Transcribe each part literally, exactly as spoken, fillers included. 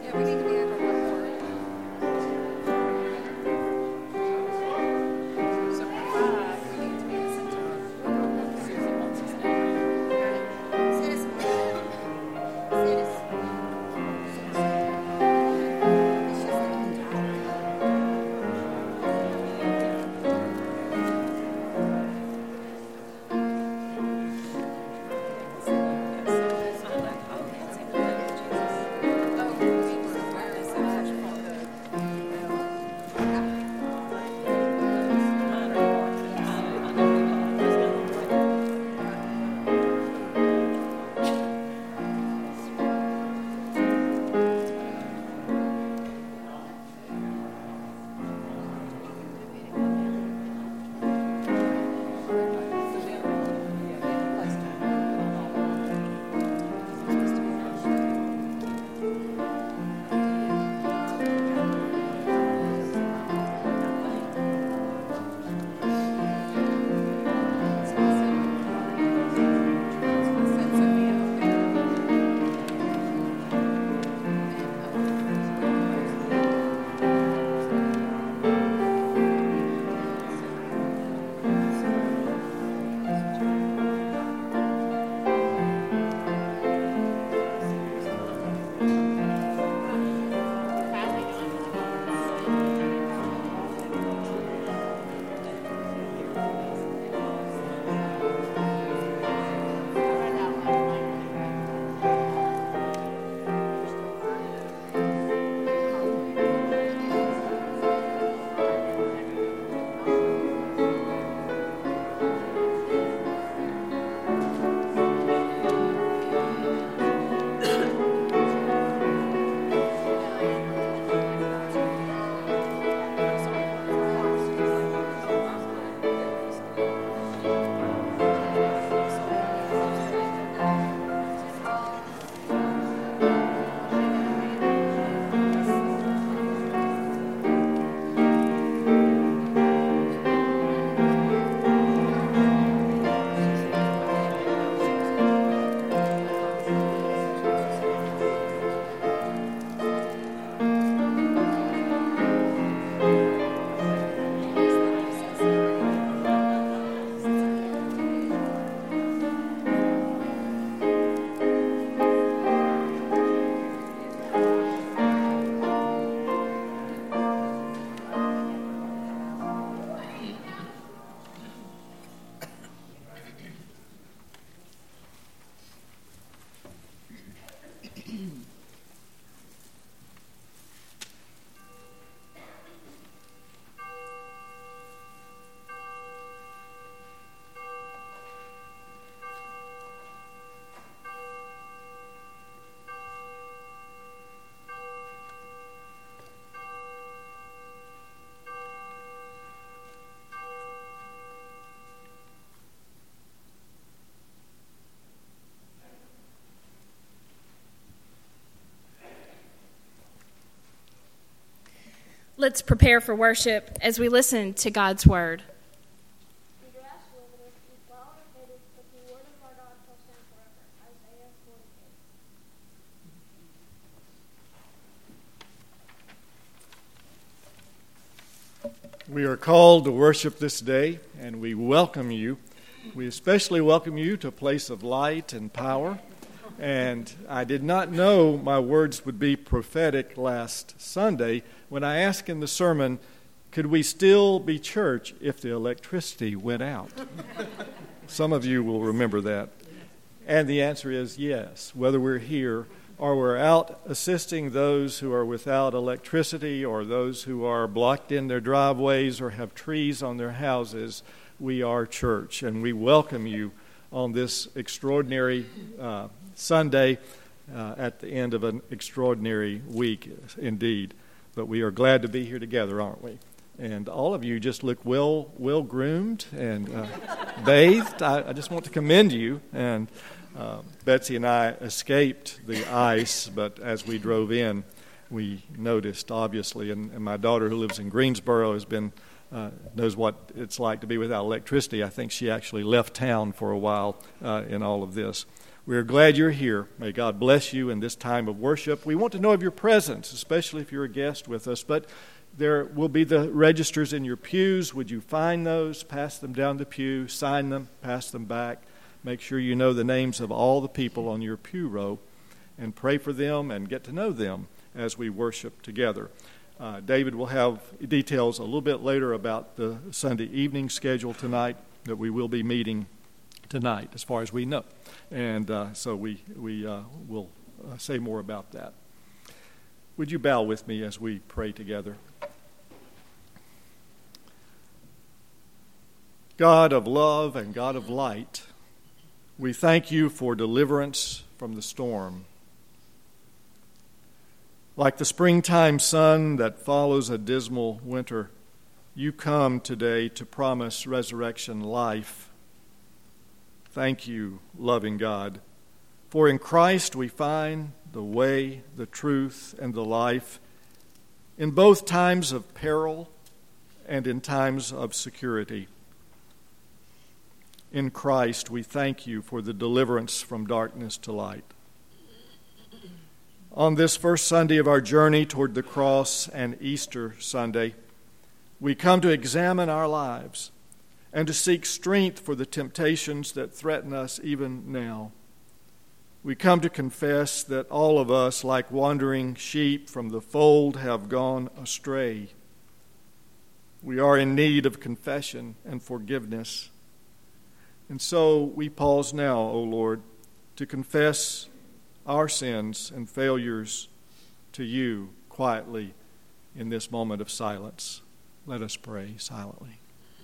Let's prepare for worship as we listen to God's word. We are called to worship this day, and we welcome you. We especially welcome you to a place of light and power. And I did not know my words would be prophetic last Sunday when I asked in the sermon, could we still be church if the electricity went out? Some of you will remember that. And the answer is yes, whether we're here or we're out assisting those who are without electricity or those who are blocked in their driveways or have trees on their houses, we are church. And we welcome you on this extraordinary uh, Sunday uh, at the end of an extraordinary week indeed. But we are glad to be here together, aren't we? And all of you just look well well groomed and uh, bathed. I, I just want to commend you. And uh, Betsy and I escaped the ice, but as we drove in, we noticed, obviously, and, and my daughter who lives in Greensboro has been uh, knows what it's like to be without electricity. I think she actually left town for a while uh, in all of this. We're glad you're here. May God bless you in this time of worship. We want to know of your presence, especially if you're a guest with us. But there will be the registers in your pews. Would you find those, pass them down the pew, sign them, pass them back. Make sure you know the names of all the people on your pew row and pray for them and get to know them as we worship together. Uh, David will have details a little bit later about the Sunday evening schedule tonight that we will be meeting tonight, as far as we know. And uh, so we, we uh, will uh, say more about that. Would you bow with me as we pray together? God of love and God of light, we thank you for deliverance from the storm. Like the springtime sun that follows a dismal winter, you come today to promise resurrection life. Thank you, loving God, for in Christ we find the way, the truth, and the life in both times of peril and in times of security. In Christ we thank you for the deliverance from darkness to light. On this first Sunday of our journey toward the cross and Easter Sunday, we come to examine our lives and to seek strength for the temptations that threaten us even now. We come to confess that all of us, like wandering sheep from the fold, have gone astray. We are in need of confession and forgiveness. And so we pause now, O Lord, to confess our sins and failures to you quietly in this moment of silence. Let us pray silently.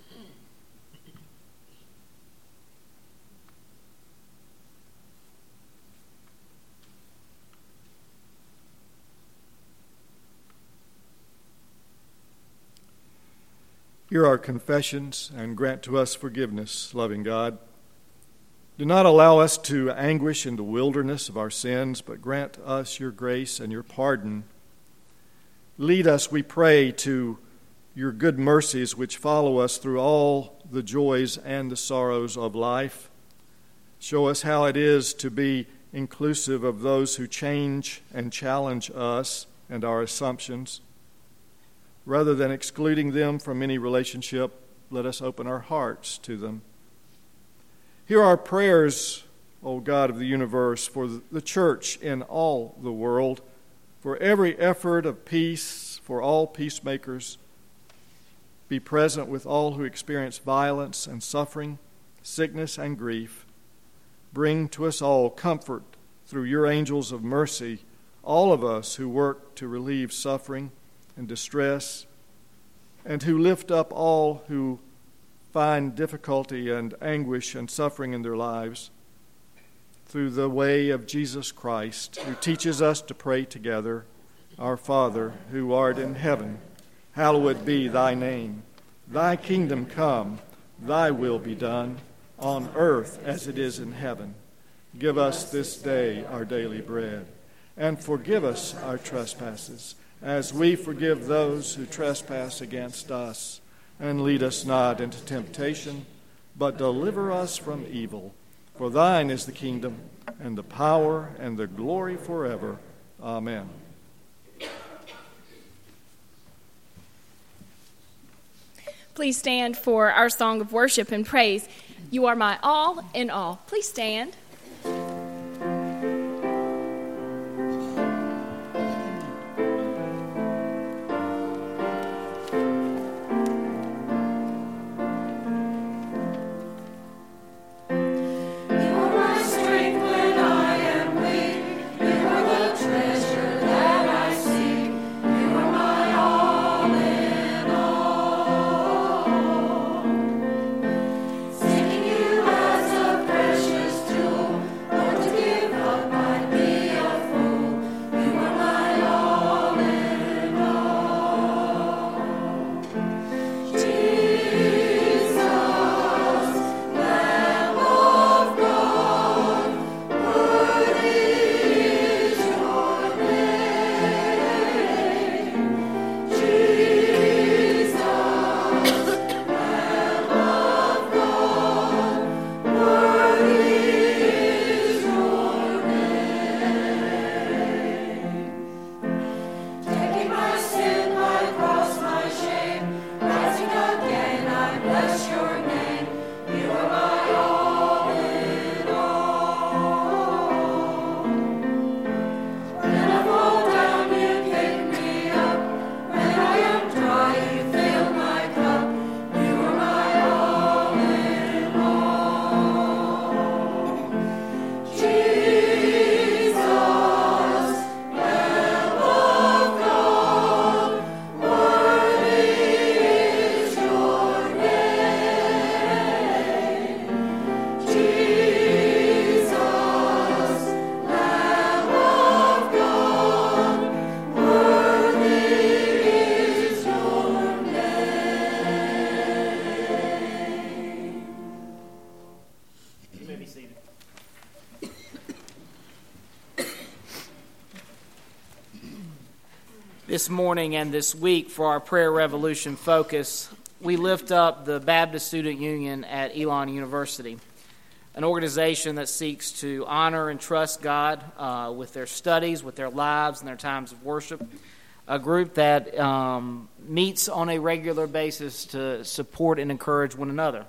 Hear our confessions and grant to us forgiveness, loving God. Do not allow us to anguish in the wilderness of our sins, but grant us your grace and your pardon. Lead us, we pray, to your good mercies which follow us through all the joys and the sorrows of life. Show us how it is to be inclusive of those who change and challenge us and our assumptions. Rather than excluding them from any relationship, let us open our hearts to them. Hear our prayers, O God of the universe, for the church in all the world, for every effort of peace, for all peacemakers. Be present with all who experience violence and suffering, sickness and grief. Bring to us all comfort through your angels of mercy, all of us who work to relieve suffering and distress, and who lift up all who find difficulty and anguish and suffering in their lives, through the way of Jesus Christ, who teaches us to pray together, Our Father, who art in heaven, hallowed be thy name. Thy kingdom come, thy will be done, on earth as it is in heaven. Give us this day our daily bread, and forgive us our trespasses, as we forgive those who trespass against us. And lead us not into temptation, but deliver us from evil. For thine is the kingdom, and the power, and the glory forever. Amen. Please stand for our song of worship and praise. You are my all in all. Please stand. To This morning and this week for our Prayer Revolution focus, we lift up the Baptist Student Union at Elon University, an organization that seeks to honor and trust God uh, with their studies, with their lives, and their times of worship. A group that um, meets on a regular basis to support and encourage one another.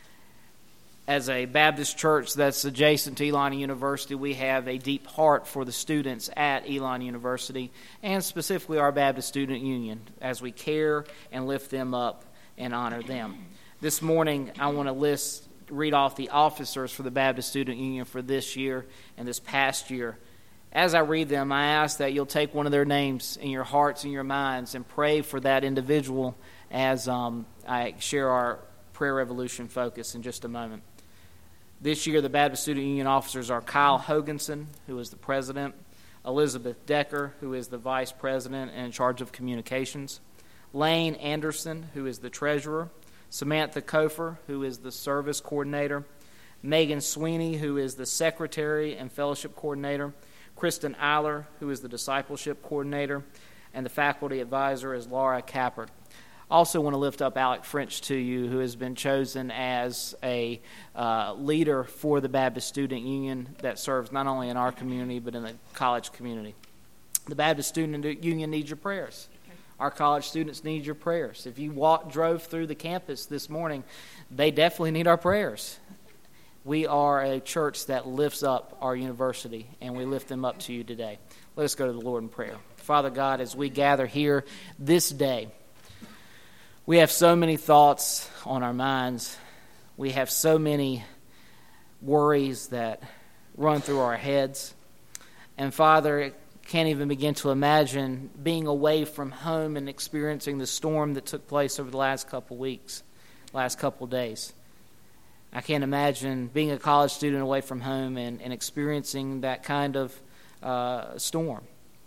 As a Baptist church that's adjacent to Elon University, we have a deep heart for the students at Elon University, and specifically our Baptist Student Union, as we care and lift them up and honor them. This morning, I want to list, read off the officers for the Baptist Student Union for this year and this past year. As I read them, I ask that you'll take one of their names in your hearts and your minds and pray for that individual as um, I share our Prayer Revolution focus in just a moment. This year, the Baptist Student Union officers are Kyle Hoganson, who is the president, Elizabeth Decker, who is the vice president and in charge of communications, Lane Anderson, who is the treasurer, Samantha Kofer, who is the service coordinator, Megan Sweeney, who is the secretary and fellowship coordinator, Kristen Eiler, who is the discipleship coordinator, and the faculty advisor is Laura Kappert. Also want to lift up Alec French to you, who has been chosen as a uh, leader for the Baptist Student Union that serves not only in our community but in the college community. The Baptist Student Union needs your prayers. Our college students need your prayers. If you walk, drove through the campus this morning, they definitely need our prayers. We are a church that lifts up our university, and we lift them up to you today. Let us go to the Lord in prayer. Father God, as we gather here this day, we have so many thoughts on our minds. We have so many worries that run through our heads. And Father, can't even begin to imagine being away from home and experiencing the storm that took place over the last couple weeks, last couple days. I can't imagine being a college student away from home and, and experiencing that kind of uh, storm.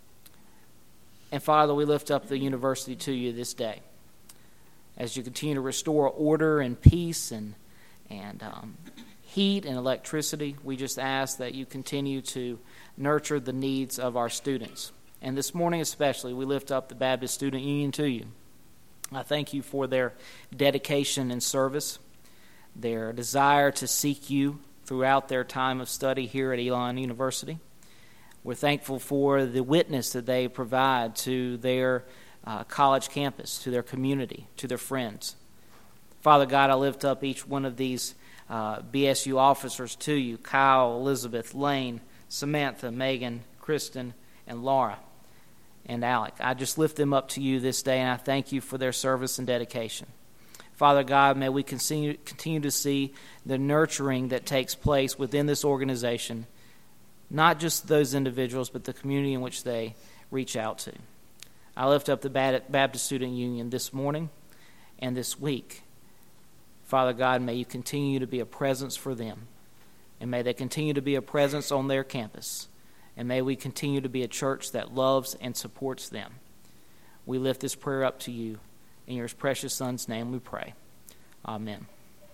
And Father, we lift up the university to you this day, as you continue to restore order and peace and and um, heat and electricity. We just ask that you continue to nurture the needs of our students. And this morning especially, we lift up the Baptist Student Union to you. I thank you for their dedication and service, their desire to seek you throughout their time of study here at Elon University. We're thankful for the witness that they provide to their Uh, college campus, to their community, to their friends. Father God, I lift up each one of these uh, B S U officers to you, Kyle, Elizabeth, Lane, Samantha, Megan, Kristen, and Laura, and Alec. I just lift them up to you this day, and I thank you for their service and dedication. Father God, may we continue, continue to see the nurturing that takes place within this organization, not just those individuals, but the community in which they reach out to. I lift up the Baptist Student Union this morning and this week. Father God, may you continue to be a presence for them, and may they continue to be a presence on their campus, and may we continue to be a church that loves and supports them. We lift this prayer up to you. In your precious Son's name we pray. Amen.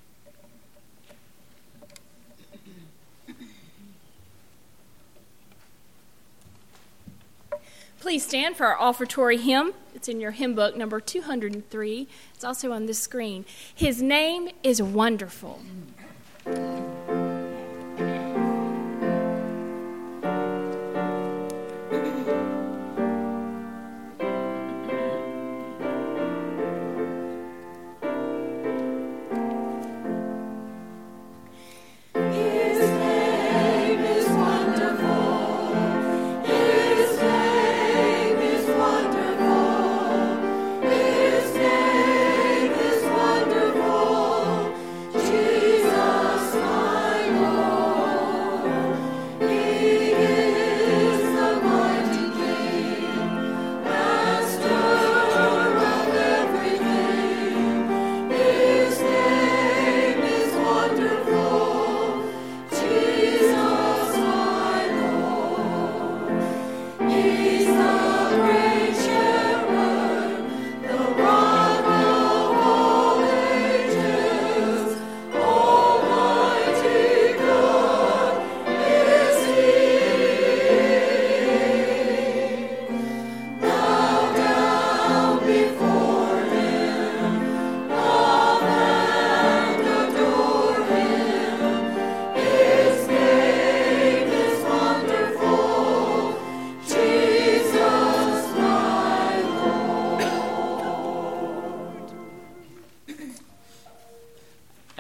Please stand for our offertory hymn. It's in your hymn book, number two hundred three. It's also on this screen. His name is wonderful. Jesus.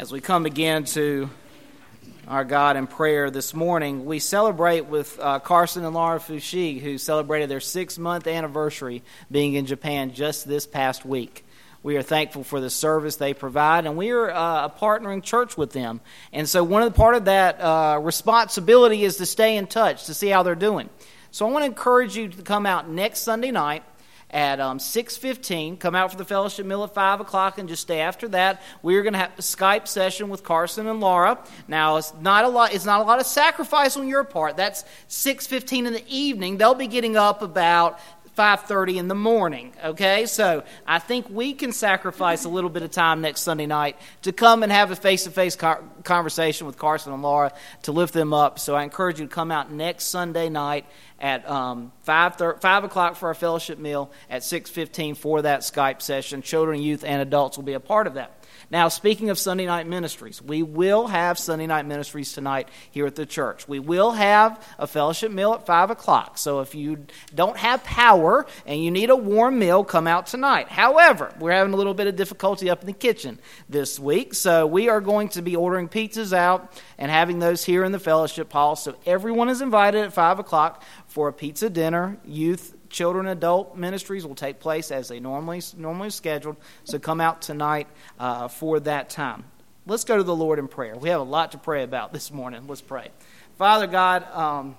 As we come again to our God in prayer this morning, we celebrate with uh, Carson and Laura Fushi, who celebrated their six-month anniversary being in Japan just this past week. We are thankful for the service they provide, and we are uh, a partnering church with them. And so one of the part of that uh, responsibility is to stay in touch, to see how they're doing. So I want to encourage you to come out next Sunday night at um, six fifteen. Come out for the fellowship meal at five o'clock, and just stay after that. We're going to have a Skype session with Carson and Laura. Now, it's not a lot. It's not a lot of sacrifice on your part. That's six fifteen in the evening. They'll be getting up about five thirty in the morning, okay? So I think we can sacrifice a little bit of time next Sunday night to come and have a face-to-face co- conversation with Carson and Laura to lift them up. So I encourage you to come out next Sunday night at um, five, thirty, five o'clock for our fellowship meal, at six fifteen for that Skype session. Children, youth, and adults will be a part of that. Now, speaking of Sunday night ministries, we will have Sunday night ministries tonight here at the church. We will have a fellowship meal at five o'clock. So if you don't have power and you need a warm meal, come out tonight. However, we're having a little bit of difficulty up in the kitchen this week. So we are going to be ordering pizzas out and having those here in the fellowship hall. So everyone is invited at five o'clock for a pizza dinner. Youth, children, adult ministries will take place as they normally normally scheduled. So come out tonight uh, for that time. Let's go to the Lord in prayer. We have a lot to pray about this morning. Let's pray. Father God, um,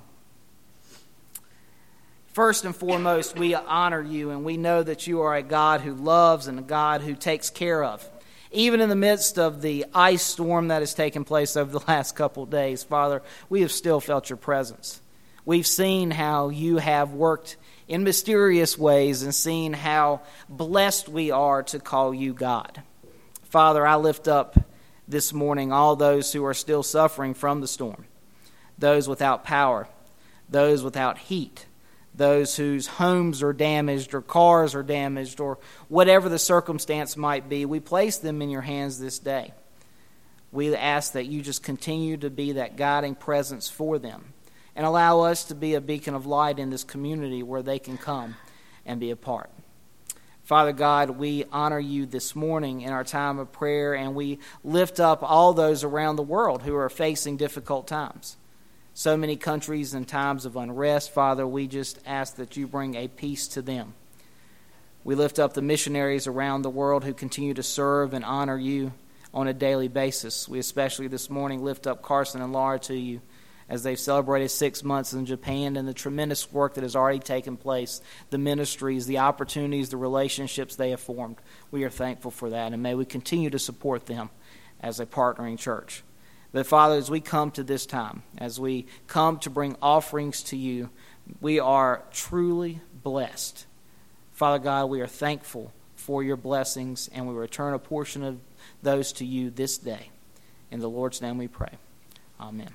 first and foremost, we honor you, and we know that you are a God who loves and a God who takes care of. Even in the midst of the ice storm that has taken place over the last couple of days, Father, we have still felt your presence. We've seen how you have worked in mysterious ways and seen how blessed we are to call you God. Father, I lift up this morning all those who are still suffering from the storm, those without power, those without heat, those whose homes are damaged or cars are damaged or whatever the circumstance might be. We place them in your hands this day. We ask that you just continue to be that guiding presence for them, and allow us to be a beacon of light in this community where they can come and be a part. Father God, we honor you this morning in our time of prayer, and we lift up all those around the world who are facing difficult times. So many countries in times of unrest, Father, we just ask that you bring a peace to them. We lift up the missionaries around the world who continue to serve and honor you on a daily basis. We especially this morning lift up Carson and Laura to you, as they've celebrated six months in Japan, and the tremendous work that has already taken place, the ministries, the opportunities, the relationships they have formed. We are thankful for that, and may we continue to support them as a partnering church. But Father, as we come to this time, as we come to bring offerings to you, we are truly blessed. Father God, we are thankful for your blessings, and we return a portion of those to you this day. In the Lord's name we pray. Amen.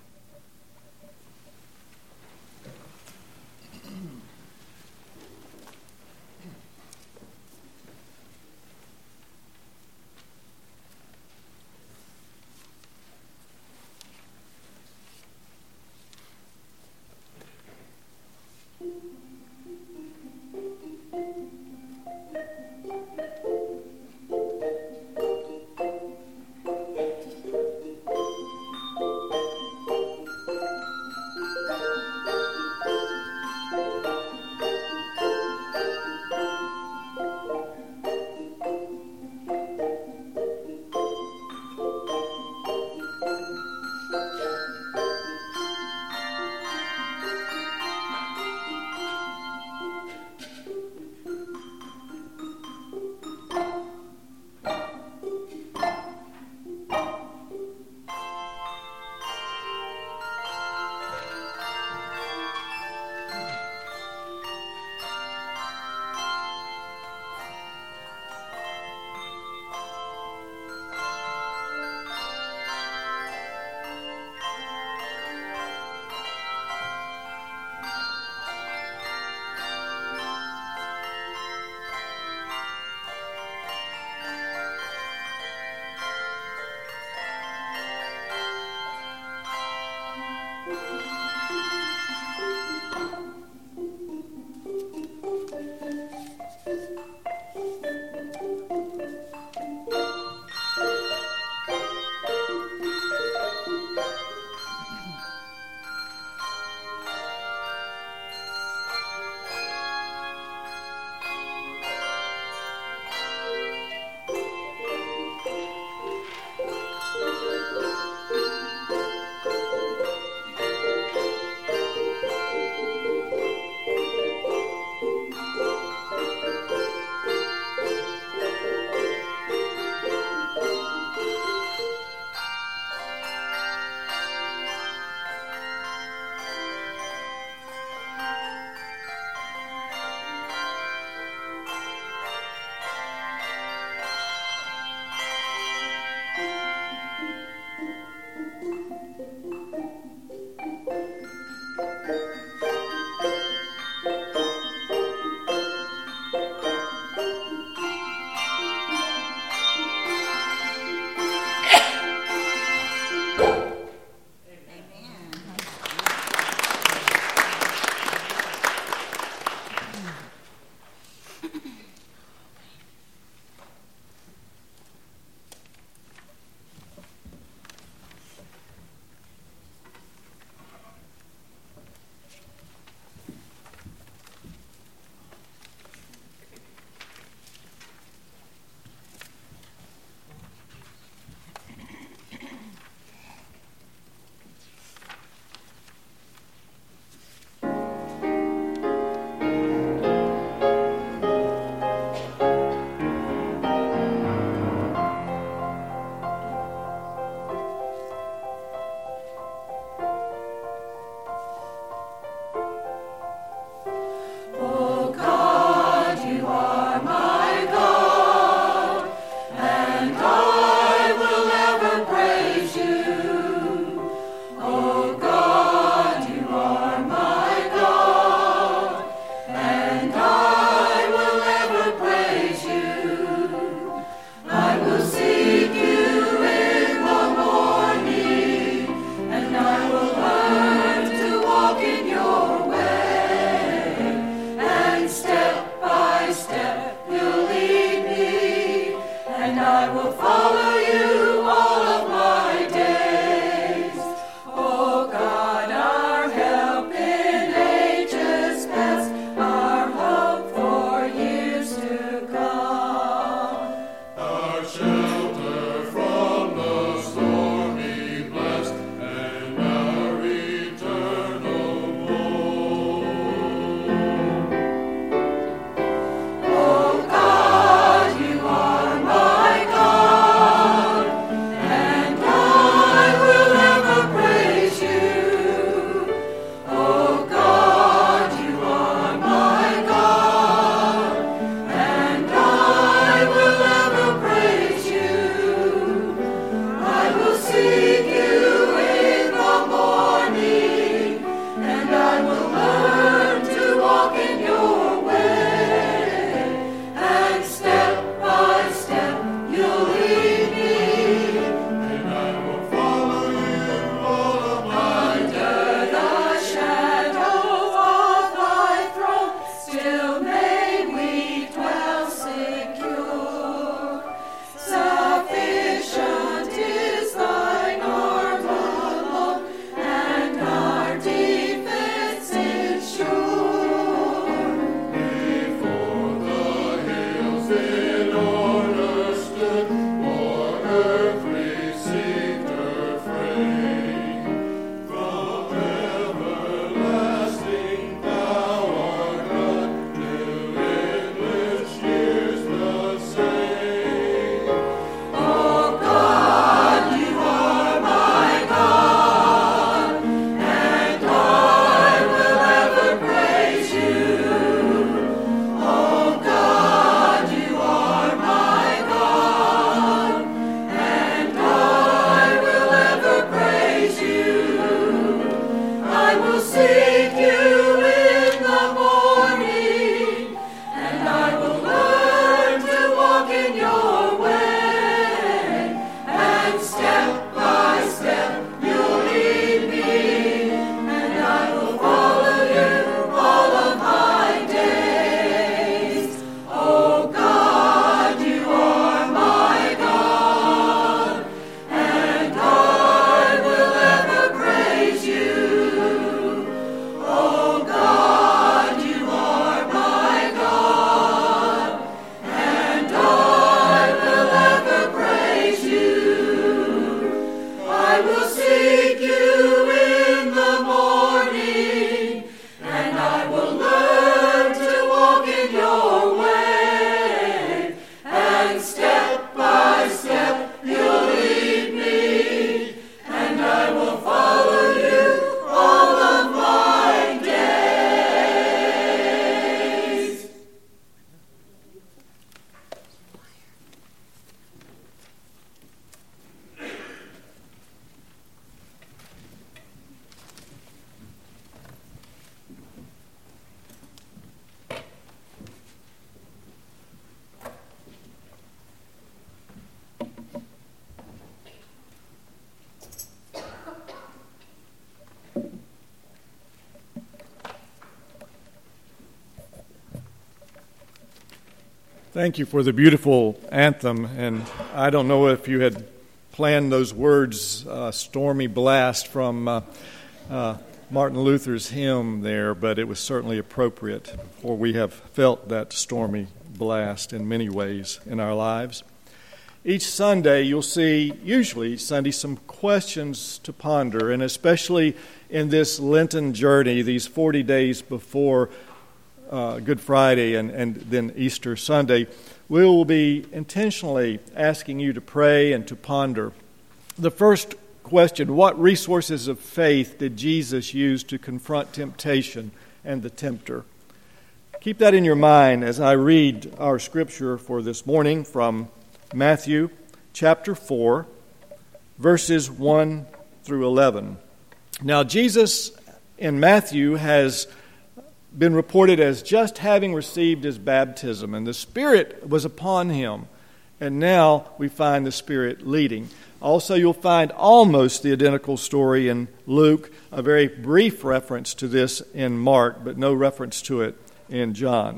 Thank you for the beautiful anthem, and I don't know if you had planned those words, uh, Stormy Blast, from uh, uh, Martin Luther's hymn there, but it was certainly appropriate, for we have felt that stormy blast in many ways in our lives. Each Sunday you'll see, usually each Sunday, some questions to ponder, and especially in this Lenten journey, these forty days before Uh, Good Friday and, and then Easter Sunday, we will be intentionally asking you to pray and to ponder. The first question, what resources of faith did Jesus use to confront temptation and the tempter? Keep that in your mind as I read our scripture for this morning from Matthew chapter four, verses one through eleven. Now, Jesus in Matthew has been reported as just having received his baptism, and the Spirit was upon him, and now we find the Spirit leading. Also, you'll find almost the identical story in Luke, a very brief reference to this in Mark, but no reference to it in John.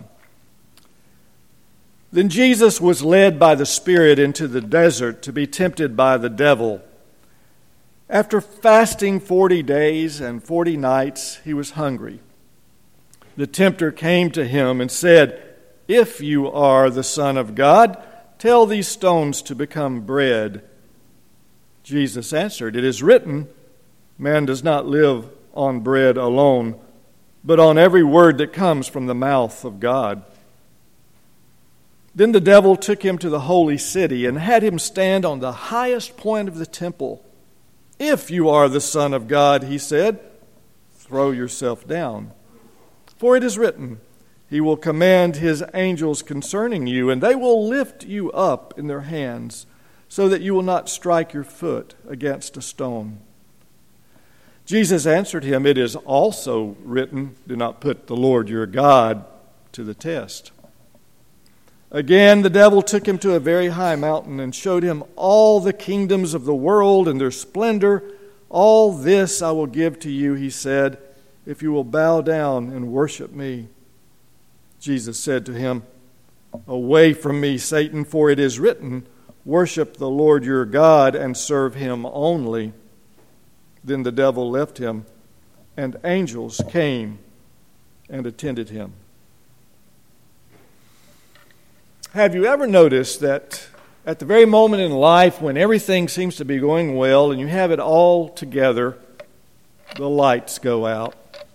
Then Jesus was led by the Spirit into the desert to be tempted by the devil. After fasting forty days and forty nights, he was hungry. The tempter came to him and said, "If you are the Son of God, tell these stones to become bread." Jesus answered, "It is written, man does not live on bread alone, but on every word that comes from the mouth of God." Then the devil took him to the holy city and had him stand on the highest point of the temple. "If you are the Son of God," he said, "throw yourself down. For it is written, he will command his angels concerning you, and they will lift you up in their hands, so that you will not strike your foot against a stone." Jesus answered him, "It is also written, do not put the Lord your God to the test." Again, the devil took him to a very high mountain and showed him all the kingdoms of the world and their splendor. "All this I will give to you," he said, "if you will bow down and worship me." Jesus said to him, "Away from me, Satan, for it is written, worship the Lord your God and serve him only." Then the devil left him, and angels came and attended him. Have you ever noticed that at the very moment in life when everything seems to be going well and you have it all together, the lights go out?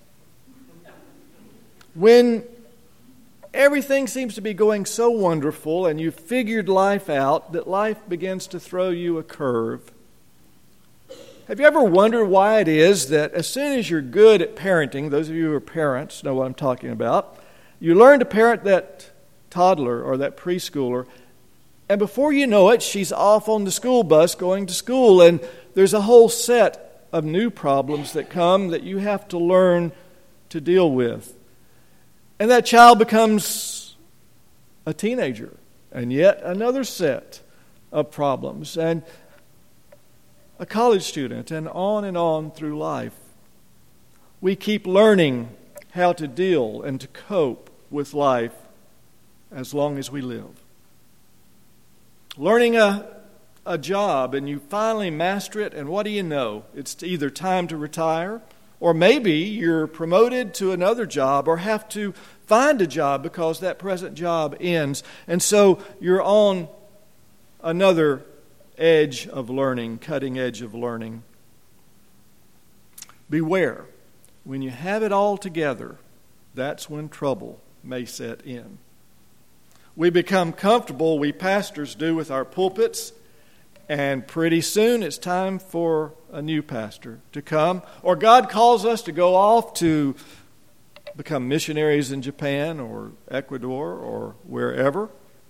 When everything seems to be going so wonderful and you've figured life out, that life begins to throw you a curve. Have you ever wondered why it is that as soon as you're good at parenting, those of you who are parents know what I'm talking about, you learn to parent that toddler or that preschooler, and before you know it, she's off on the school bus going to school, and there's a whole set of new problems that come that you have to learn to deal with. And that child becomes a teenager, and yet another set of problems, and a college student, and on and on through life. We keep learning how to deal and to cope with life as long as we live. Learning a, a job, and you finally master it, and what do you know? It's either time to retire, or maybe you're promoted to another job or have to find a job because that present job ends. And so you're on another edge of learning, cutting edge of learning. Beware, when you have it all together, that's when trouble may set in. We become comfortable, we pastors do, with our pulpits, and pretty soon it's time for a new pastor to come. Or God calls us to go off to become missionaries in Japan or Ecuador or wherever.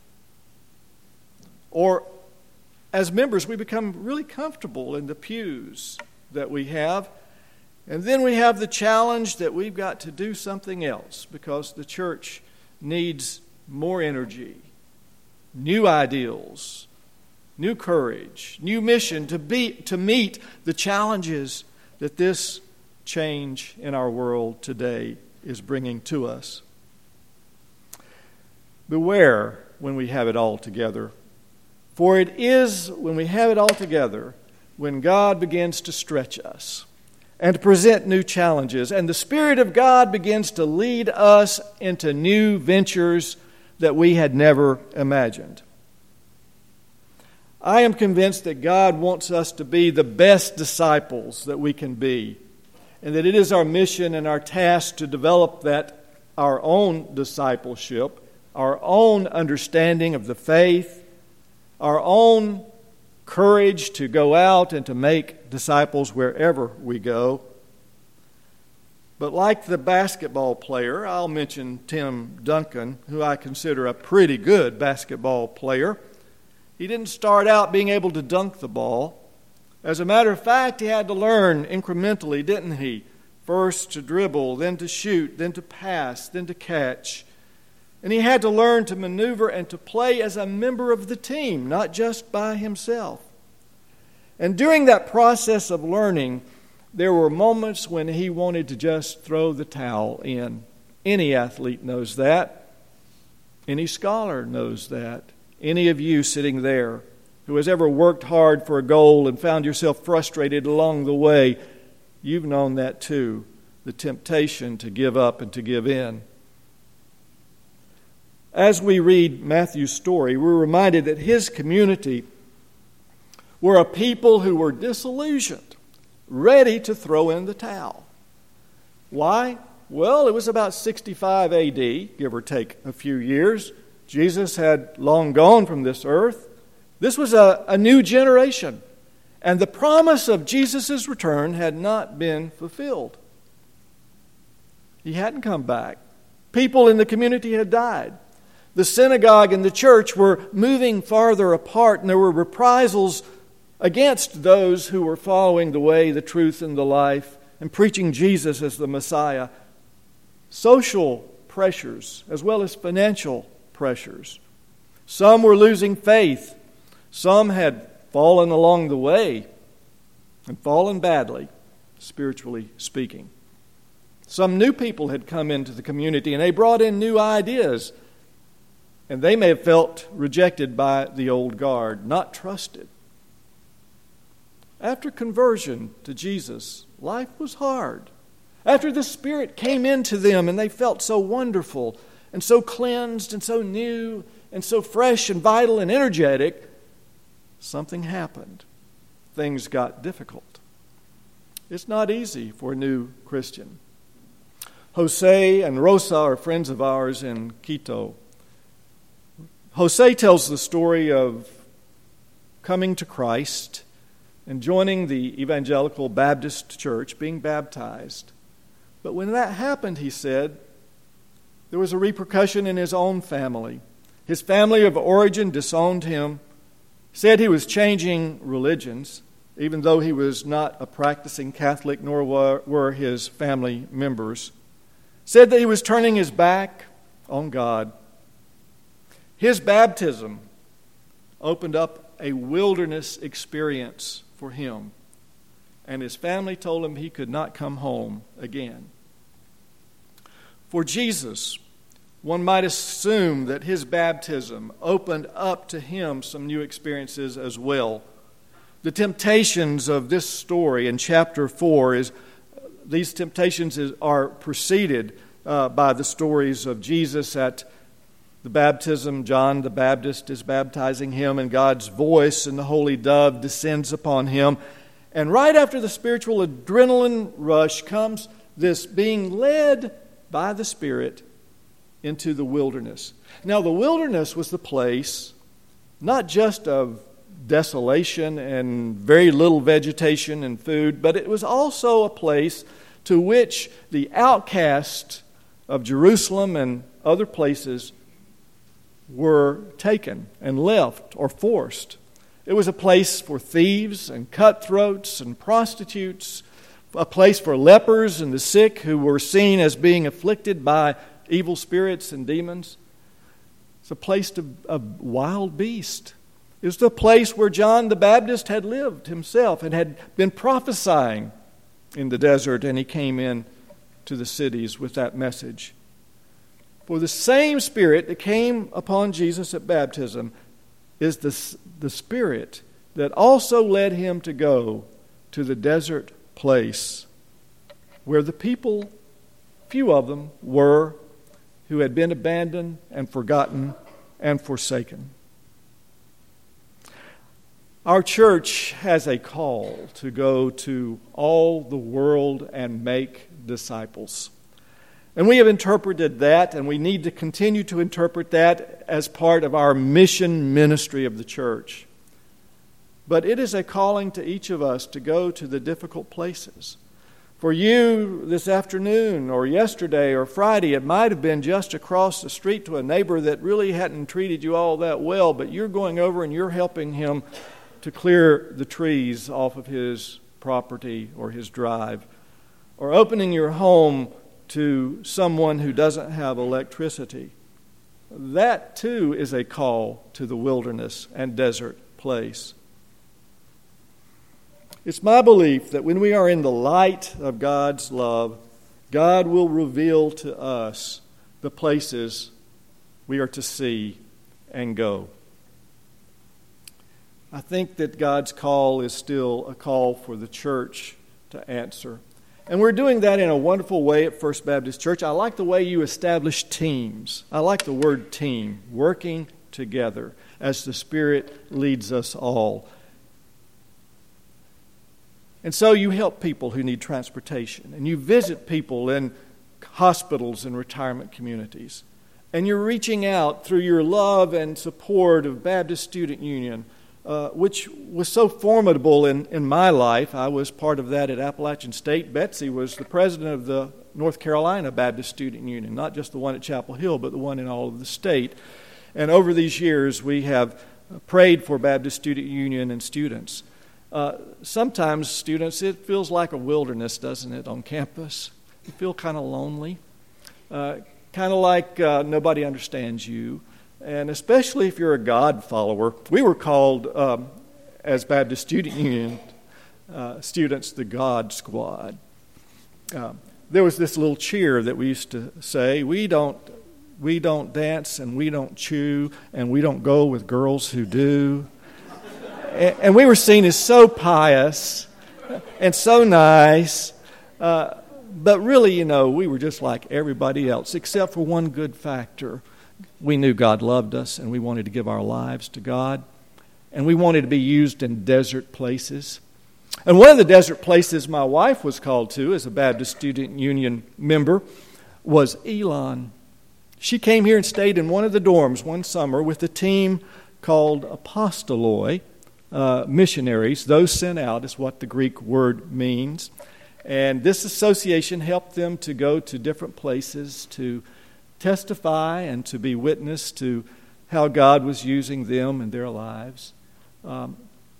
Or as members, we become really comfortable in the pews that we have. And then we have the challenge that we've got to do something else because the church needs more energy, new ideals, new courage, new mission to be to meet the challenges that this change in our world today is bringing to us. Beware when we have it all together. For it is when we have it all together when God begins to stretch us and to present new challenges, and the Spirit of God begins to lead us into new ventures that we had never imagined. I am convinced that God wants us to be the best disciples that we can be, and that it is our mission and our task to develop that our own discipleship, our own understanding of the faith, our own courage to go out and to make disciples wherever we go. But like the basketball player, I'll mention Tim Duncan, who I consider a pretty good basketball player. He didn't start out being able to dunk the ball. As a matter of fact, he had to learn incrementally, didn't he? First to dribble, then to shoot, then to pass, then to catch. And he had to learn to maneuver and to play as a member of the team, not just by himself. And during that process of learning, there were moments when he wanted to just throw the towel in. Any athlete knows that. Any scholar knows that. Any of you sitting there who has ever worked hard for a goal and found yourself frustrated along the way, you've known that too, the temptation to give up and to give in. As we read Matthew's story, we're reminded that his community were a people who were disillusioned, ready to throw in the towel. Why? Well, it was about sixty-five A D, give or take a few years. Jesus had long gone from this earth. This was a, a new generation, and the promise of Jesus' return had not been fulfilled. He hadn't come back. People in the community had died. The synagogue and the church were moving farther apart, and there were reprisals against those who were following the way, the truth, and the life, and preaching Jesus as the Messiah. Social pressures as well as financial pressures. Some were losing faith. Some had fallen along the way and fallen badly, spiritually speaking. Some new people had come into the community and they brought in new ideas. And they may have felt rejected by the old guard, not trusted. After conversion to Jesus, life was hard. After the Spirit came into them and they felt so wonderful and so cleansed and so new and so fresh and vital and energetic, something happened. Things got difficult. It's not easy for a new Christian. Jose and Rosa are friends of ours in Quito. Jose tells the story of coming to Christ and joining the Evangelical Baptist Church, being baptized. But when that happened, he said, there was a repercussion in his own family. His family of origin disowned him, said he was changing religions, even though he was not a practicing Catholic, nor were his family members. Said that he was turning his back on God. His baptism opened up a wilderness experience for him, and his family told him he could not come home again. For Jesus, one might assume that his baptism opened up to him some new experiences as well. The temptations of this story in chapter four is these temptations is, are preceded uh, by the stories of Jesus at the baptism. John the Baptist is baptizing him, and God's voice and the holy dove descends upon him. And right after the spiritual adrenaline rush comes this being led by the Spirit into the wilderness. Now, the wilderness was the place not just of desolation and very little vegetation and food, but it was also a place to which the outcasts of Jerusalem and other places were taken and left or forced. It was a place for thieves and cutthroats and prostitutes, a place for lepers and the sick who were seen as being afflicted by evil spirits and demons. It's a place to, of wild beasts. It was the place where John the Baptist had lived himself and had been prophesying in the desert, and he came in to the cities with that message. For the same Spirit that came upon Jesus at baptism is the, the Spirit that also led him to go to the desert place where the people, few of them, were who had been abandoned and forgotten and forsaken. Our church has a call to go to all the world and make disciples. And we have interpreted that, and we need to continue to interpret that as part of our mission ministry of the church. But it is a calling to each of us to go to the difficult places. For you this afternoon or yesterday or Friday, it might have been just across the street to a neighbor that really hadn't treated you all that well, but you're going over and you're helping him to clear the trees off of his property or his drive, or opening your home to someone who doesn't have electricity. That too is a call to the wilderness and desert place. It's my belief that when we are in the light of God's love, God will reveal to us the places we are to see and go. I think that God's call is still a call for the church to answer. And we're doing that in a wonderful way at First Baptist Church. I like the way you establish teams. I like the word team, working together as the Spirit leads us all. And so you help people who need transportation, and you visit people in hospitals and retirement communities. And you're reaching out through your love and support of Baptist Student Union, uh, which was so formidable in, in my life. I was part of that at Appalachian State. Betsy was the president of the North Carolina Baptist Student Union, not just the one at Chapel Hill, but the one in all of the state. And over these years, we have prayed for Baptist Student Union and students. Uh, sometimes, students, it feels like a wilderness, doesn't it, on campus? You feel kind of lonely, uh, kind of like uh, nobody understands you. And especially if you're a God follower. We were called, um, as Baptist Student Union uh, students, the God Squad. Uh, there was this little cheer that we used to say, we don't, we don't dance and we don't chew and we don't go with girls who do. And we were seen as so pious and so nice. Uh, but really, you know, we were just like everybody else, except for one good factor. We knew God loved us, and we wanted to give our lives to God. And we wanted to be used in desert places. And one of the desert places my wife was called to as a Baptist Student Union member was Elon. She came here and stayed in one of the dorms one summer with a team called Apostoloi. Uh, missionaries, those sent out is what the Greek word means. And this association helped them to go to different places to testify and to be witness to how God was using them in their lives. Um,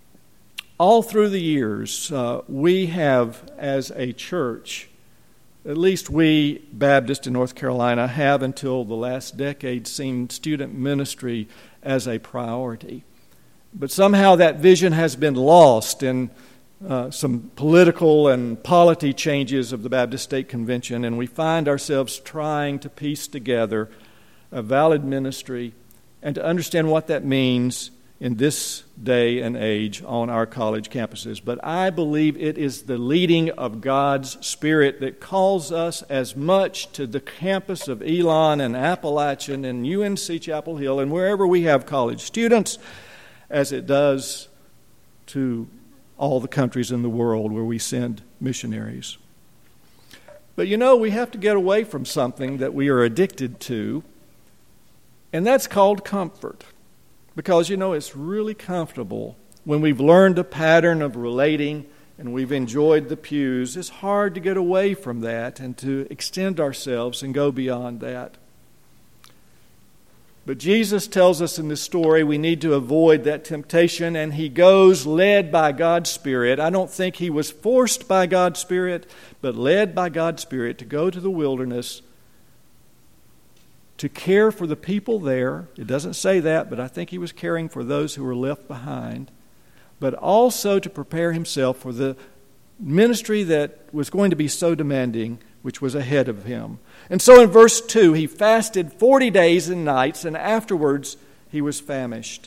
all through the years, uh, we have, as a church, at least we Baptists in North Carolina have until the last decade seen student ministry as a priority. But somehow that vision has been lost in uh, some political and polity changes of the Baptist State Convention, and we find ourselves trying to piece together a valid ministry and to understand what that means in this day and age on our college campuses. But I believe it is the leading of God's Spirit that calls us as much to the campus of Elon and Appalachian and U N C Chapel Hill and wherever we have college students, as it does to all the countries in the world where we send missionaries. But you know, we have to get away from something that we are addicted to, and that's called comfort. Because, you know, it's really comfortable when we've learned a pattern of relating and we've enjoyed the pews. It's hard to get away from that and to extend ourselves and go beyond that. But Jesus tells us in this story we need to avoid that temptation, and he goes led by God's Spirit. I don't think he was forced by God's Spirit, but led by God's Spirit to go to the wilderness to care for the people there. It doesn't say that, but I think he was caring for those who were left behind, but also to prepare himself for the ministry that was going to be so demanding which was ahead of him. And so in verse two, he fasted forty days and nights, and afterwards he was famished.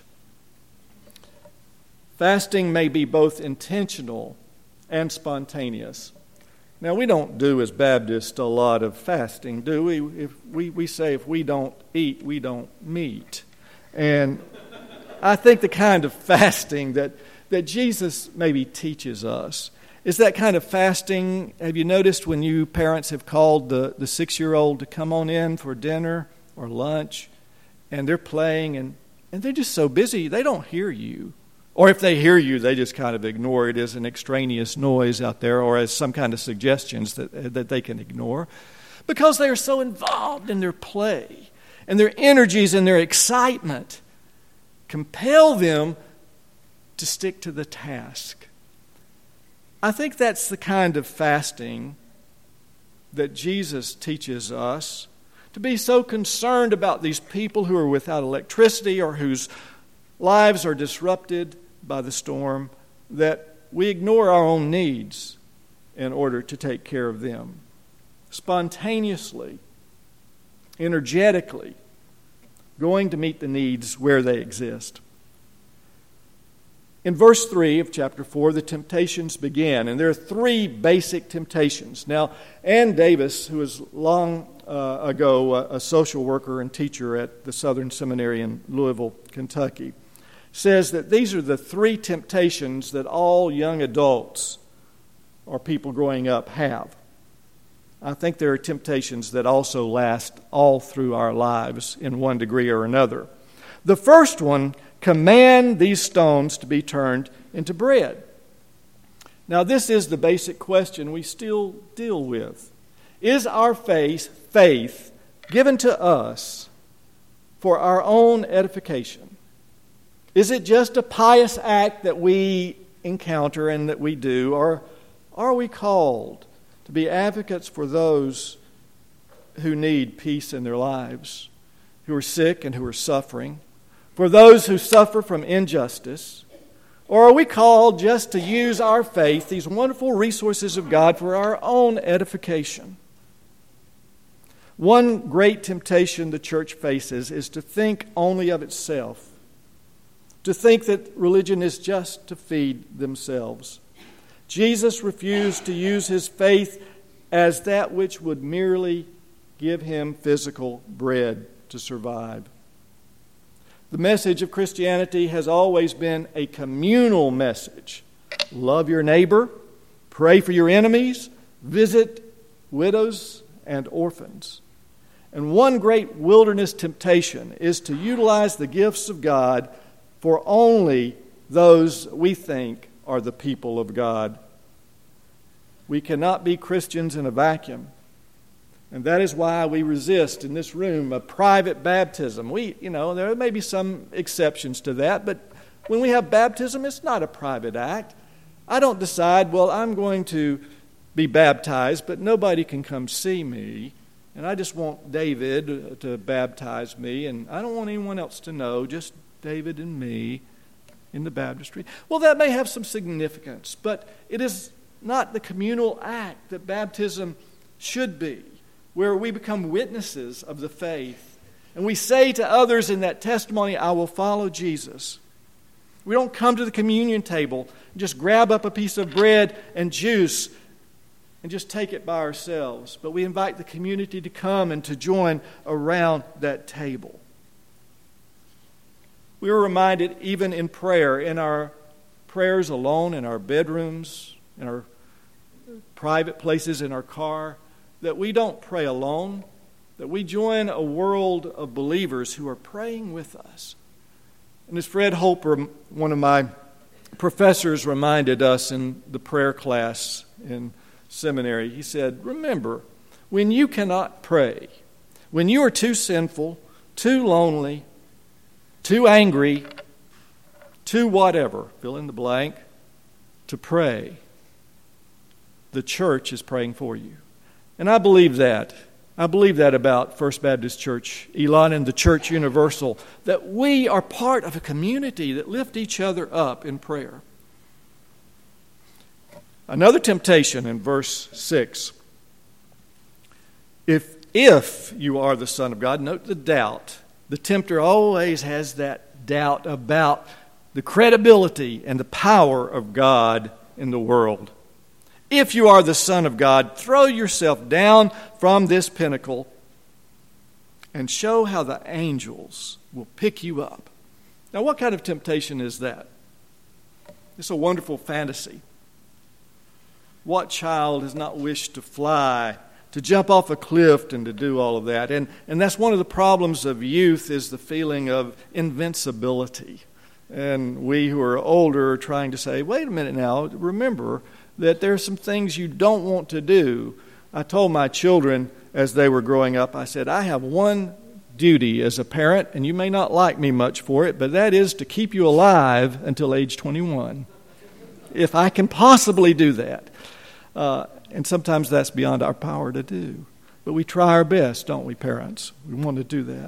Fasting may be both intentional and spontaneous. Now, we don't do as Baptists a lot of fasting, do we? If we, we say if we don't eat, we don't meet. And I think the kind of fasting that, that Jesus maybe teaches us is that kind of fasting. Have you noticed when you parents have called the, the six-year-old to come on in for dinner or lunch, and they're playing, and, and they're just so busy, they don't hear you. Or if they hear you, they just kind of ignore it as an extraneous noise out there or as some kind of suggestions that, that they can ignore because they are so involved in their play, and their energies and their excitement compel them to stick to the task. I think that's the kind of fasting that Jesus teaches us, to be so concerned about these people who are without electricity or whose lives are disrupted by the storm, that we ignore our own needs in order to take care of them. Spontaneously, energetically, going to meet the needs where they exist. In verse three of chapter four, the temptations begin, and there are three basic temptations. Now, Ann Davis, who was long uh, ago a, a social worker and teacher at the Southern Seminary in Louisville, Kentucky, says that these are the three temptations that all young adults or people growing up have. I think there are temptations that also last all through our lives in one degree or another. The first one, command these stones to be turned into bread. Now, this is the basic question we still deal with. Is our faith, faith given to us for our own edification? Is it just a pious act that we encounter and that we do, or are we called to be advocates for those who need peace in their lives, who are sick and who are suffering, for those who suffer from injustice? Or are we called just to use our faith, these wonderful resources of God, for our own edification? One great temptation the church faces is to think only of itself, to think that religion is just to feed themselves. Jesus refused to use his faith as that which would merely give him physical bread to survive. The message of Christianity has always been a communal message. Love your neighbor, pray for your enemies, visit widows and orphans. And one great wilderness temptation is to utilize the gifts of God for only those we think are the people of God. We cannot be Christians in a vacuum. And that is why we resist in this room a private baptism. We, you know, there may be some exceptions to that, but when we have baptism, it's not a private act. I don't decide, well, I'm going to be baptized, but nobody can come see me, and I just want David to baptize me, and I don't want anyone else to know, just David and me in the baptistry. Well, that may have some significance, but it is not the communal act that baptism should be, where we become witnesses of the faith. And we say to others in that testimony, I will follow Jesus. We don't come to the communion table and just grab up a piece of bread and juice and just take it by ourselves, but we invite the community to come and to join around that table. We were reminded even in prayer, in our prayers alone, in our bedrooms, in our private places, in our car, that we don't pray alone, that we join a world of believers who are praying with us. And as Fred Holper, one of my professors, reminded us in the prayer class in seminary, he said, remember, when you cannot pray, when you are too sinful, too lonely, too angry, too whatever, fill in the blank, to pray, the church is praying for you. And I believe that. I believe that about First Baptist Church Elon and the Church Universal, that we are part of a community that lift each other up in prayer. Another temptation in verse six. If, if you are the Son of God, note the doubt. The tempter always has that doubt about the credibility and the power of God in the world. If you are the Son of God, throw yourself down from this pinnacle and show how the angels will pick you up. Now, what kind of temptation is that? It's a wonderful fantasy. What child has not wished to fly, to jump off a cliff and to do all of that? And, and that's one of the problems of youth, is the feeling of invincibility. And we who are older are trying to say, wait a minute now, remember that there are some things you don't want to do. I told my children as they were growing up, I said, I have one duty as a parent, and you may not like me much for it, but that is to keep you alive until age twenty-one. If I can possibly do that. Uh, and sometimes that's beyond our power to do. But we try our best, don't we, parents? We want to do that.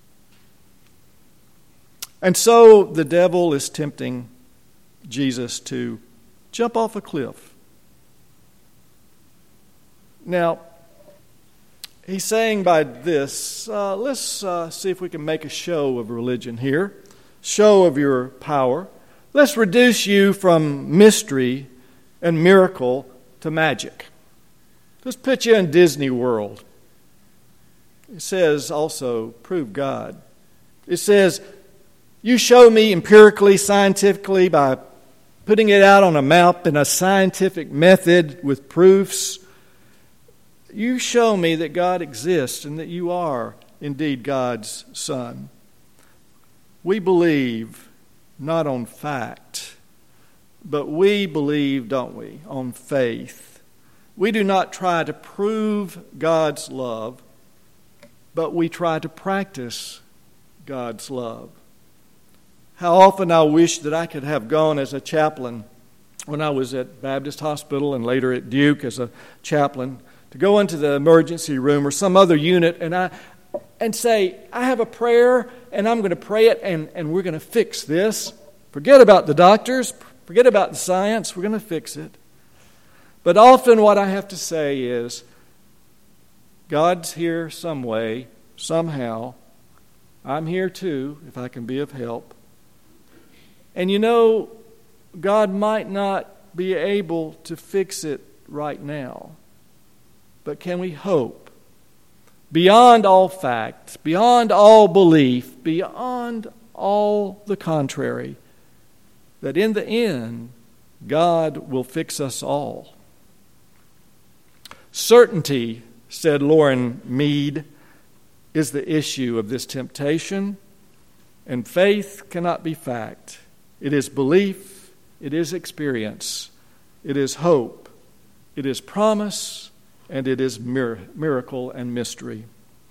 And so the devil is tempting Jesus to jump off a cliff. Now, he's saying by this, uh, let's uh, see if we can make a show of religion here, show of your power. Let's reduce you from mystery and miracle to magic. Let's put you in Disney World. It says also, prove God. It says, you show me empirically, scientifically, by putting it out on a map in a scientific method with proofs. You show me that God exists and that you are indeed God's Son. We believe not on fact, but we believe, don't we, on faith. We do not try to prove God's love, but we try to practice God's love. How often I wish that I could have gone as a chaplain when I was at Baptist Hospital and later at Duke as a chaplain, to go into the emergency room or some other unit and I and say, I have a prayer and I'm going to pray it and, and we're going to fix this. Forget about the doctors, forget about the science, we're going to fix it. But often what I have to say is, God's here some way, somehow. I'm here too, if I can be of help. And you know, God might not be able to fix it right now. But can we hope, beyond all fact, beyond all belief, beyond all the contrary, that in the end, God will fix us all? Certainty, said Lauren Mead, is the issue of this temptation, and faith cannot be fact. It is belief, it is experience, it is hope, it is promise, and it is mir- miracle and mystery.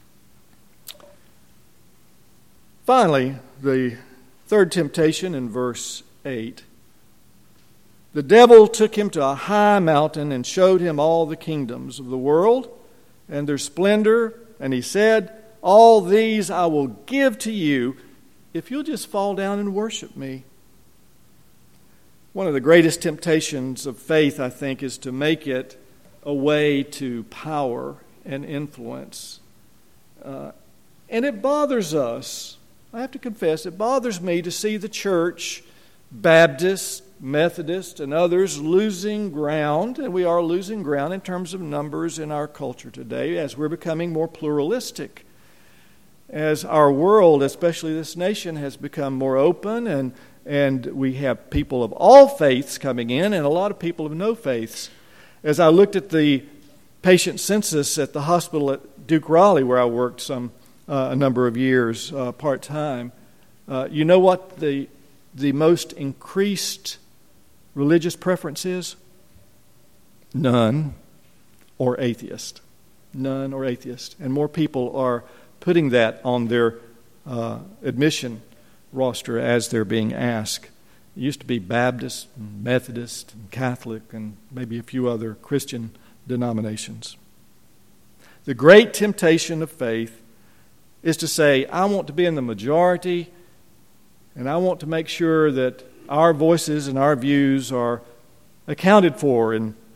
Finally, the third temptation in verse eight. The devil took him to a high mountain and showed him all the kingdoms of the world and their splendor, and he said, all these I will give to you if you'll just fall down and worship me. One of the greatest temptations of faith, I think, is to make it a way to power and influence. Uh, and it bothers us. I have to confess, it bothers me to see the church, Baptist, Methodist, and others losing ground, and we are losing ground in terms of numbers in our culture today as we're becoming more pluralistic. As our world, especially this nation, has become more open, and, and we have people of all faiths coming in and a lot of people of no faiths. As I looked at the patient census at the hospital at Duke Raleigh, where I worked some uh, a number of years uh, part-time, uh, you know what the the most increased religious preference is? None or atheist. None or atheist. And more people are putting that on their uh, admission roster as they're being asked. It used to be Baptist, and Methodist, and Catholic, and maybe a few other Christian denominations. The great temptation of faith is to say, I want to be in the majority, and I want to make sure that our voices and our views are accounted for in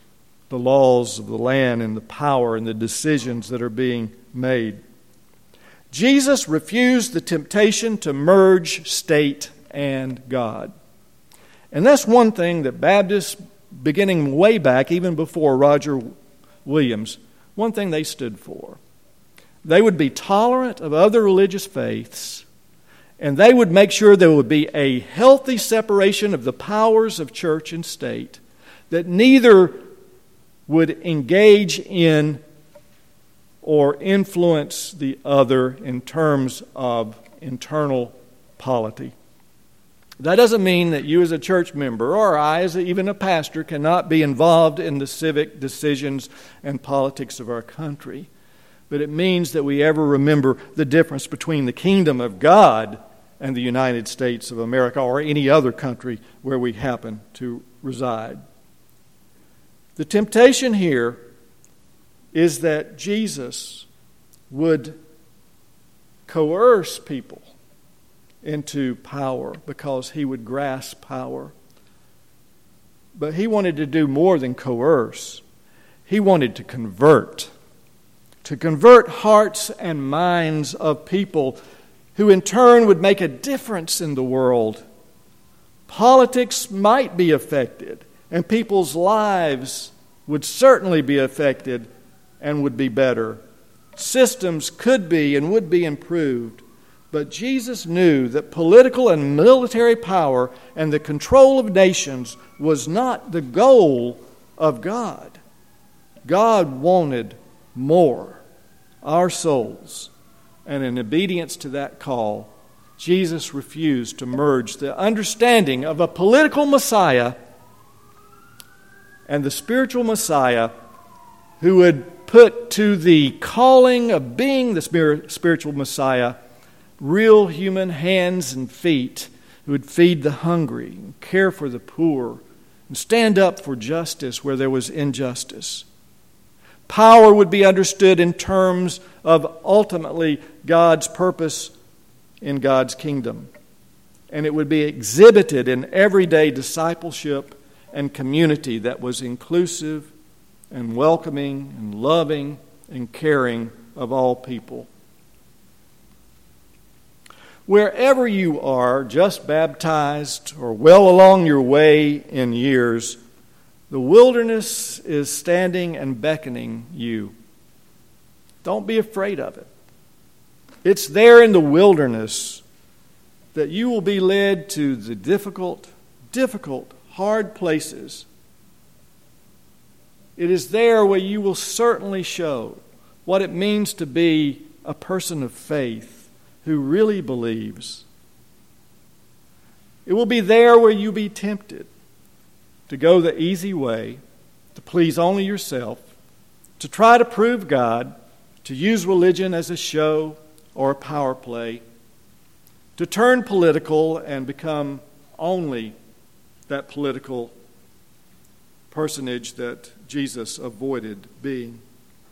the laws of the land and the power and the decisions that are being made. Jesus refused the temptation to merge state and God. And that's one thing that Baptists, beginning way back, even before Roger Williams, one thing they stood for. They would be tolerant of other religious faiths, and they would make sure there would be a healthy separation of the powers of church and state, that neither would engage in or influence the other in terms of internal polity. That doesn't mean that you as a church member or I as even a pastor cannot be involved in the civic decisions and politics of our country. But it means that we ever remember the difference between the kingdom of God and the United States of America or any other country where we happen to reside. The temptation here is that Jesus would coerce people into power because he would grasp power. But he wanted to do more than coerce. He wanted to convert. To convert hearts and minds of people who in turn would make a difference in the world. Politics might be affected, and people's lives would certainly be affected and would be better. Systems could be and would be improved. But Jesus knew that political and military power and the control of nations was not the goal of God. God wanted more, our souls. And in obedience to that call, Jesus refused to merge the understanding of a political Messiah and the spiritual Messiah who would put to the calling of being the spiritual Messiah real human hands and feet who would feed the hungry and care for the poor and stand up for justice where there was injustice. Power would be understood in terms of ultimately God's purpose in God's kingdom. And it would be exhibited in everyday discipleship and community that was inclusive and welcoming and loving and caring of all people. Wherever you are, just baptized or well along your way in years, the wilderness is standing and beckoning you. Don't be afraid of it. It's there in the wilderness that you will be led to the difficult, difficult, hard places. It is there where you will certainly show what it means to be a person of faith who really believes. It will be there where you be tempted to go the easy way, to please only yourself, to try to prove God, to use religion as a show or a power play, to turn political and become only that political personage that Jesus avoided being.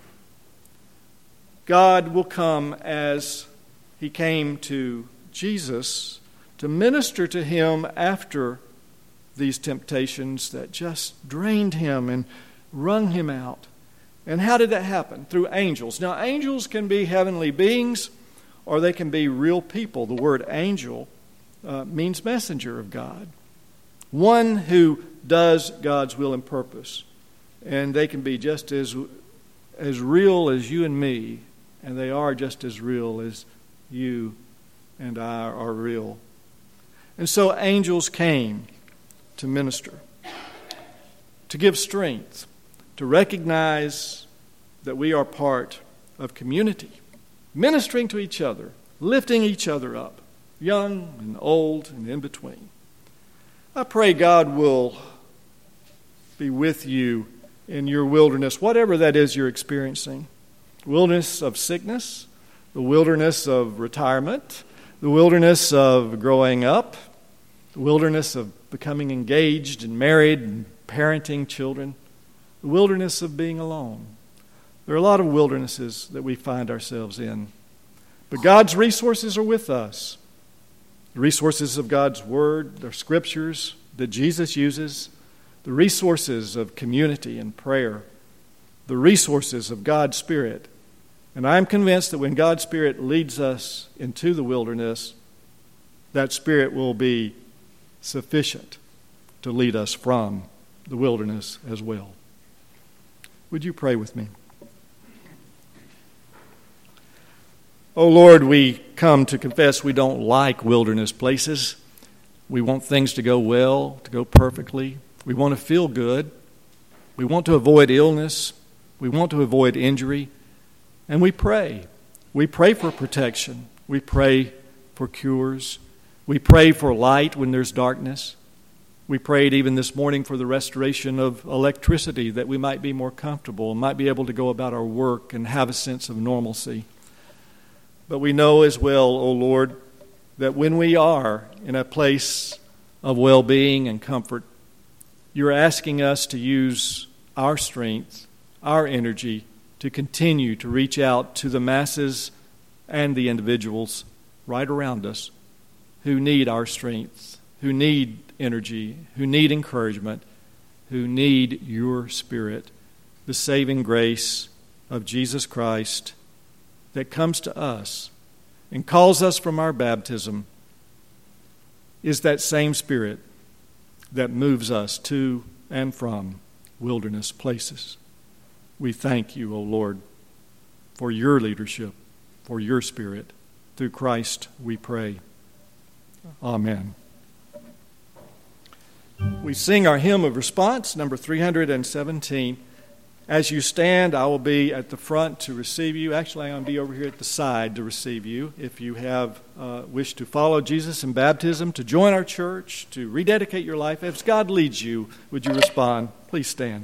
God will come as He came to Jesus to minister to him after these temptations that just drained him and wrung him out. And how did that happen? Through angels. Now, angels can be heavenly beings or they can be real people. The word angel uh, means messenger of God. One who does God's will and purpose. And they can be just as, as real as you and me, and they are just as real as you and I are real. And so angels came to minister, to give strength, to recognize that we are part of community, ministering to each other, lifting each other up, young and old and in between. I pray God will be with you in your wilderness, whatever that is you're experiencing. Wilderness of sickness, the wilderness of retirement, the wilderness of growing up, the wilderness of becoming engaged and married and parenting children, the wilderness of being alone. There are a lot of wildernesses that we find ourselves in. But God's resources are with us. The resources of God's Word, the Scriptures that Jesus uses, the resources of community and prayer, the resources of God's Spirit. And I'm convinced that when God's Spirit leads us into the wilderness, that Spirit will be sufficient to lead us from the wilderness as well. Would you pray with me? Oh Lord, we come to confess we don't like wilderness places. We want things to go well, to go perfectly. We want to feel good. We want to avoid illness. We want to avoid injury. And we pray. We pray for protection. We pray for cures. We pray for light when there's darkness. We prayed even this morning for the restoration of electricity, that we might be more comfortable and might be able to go about our work and have a sense of normalcy. But we know as well, O Lord, that when we are in a place of well-being and comfort, you're asking us to use our strength, our energy, to continue to reach out to the masses and the individuals right around us who need our strength, who need energy, who need encouragement, who need your Spirit, the saving grace of Jesus Christ that comes to us and calls us from our baptism is that same Spirit that moves us to and from wilderness places. We thank you, O Lord, for your leadership, for your Spirit. Through Christ we pray. Amen. We sing our hymn of response, number three hundred seventeen. As you stand, I will be at the front to receive you. Actually, I'll be over here at the side to receive you. If you have uh, wish to follow Jesus in baptism, to join our church, to rededicate your life, as God leads you, would you respond? Please stand.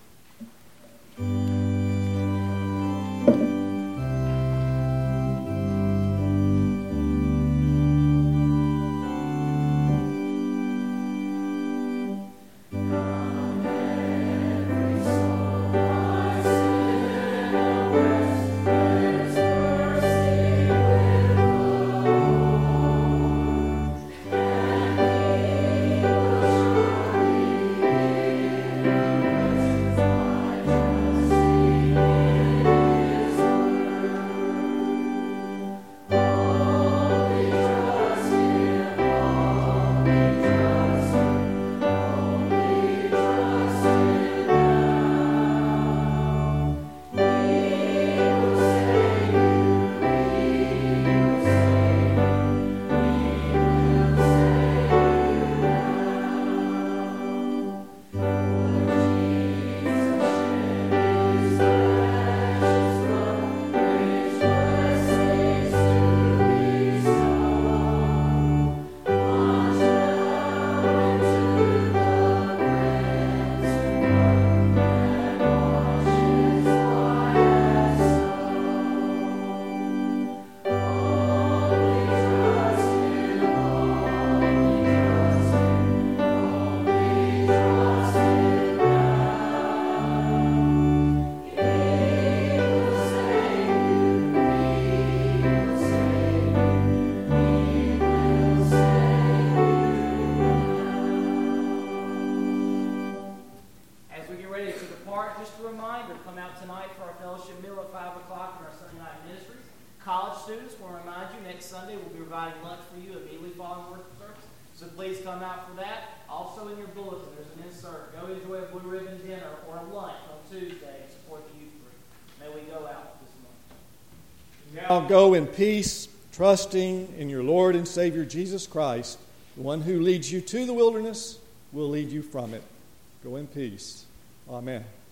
Now go in peace, trusting in your Lord and Savior Jesus Christ. The one who leads you to the wilderness will lead you from it. Go in peace. Amen.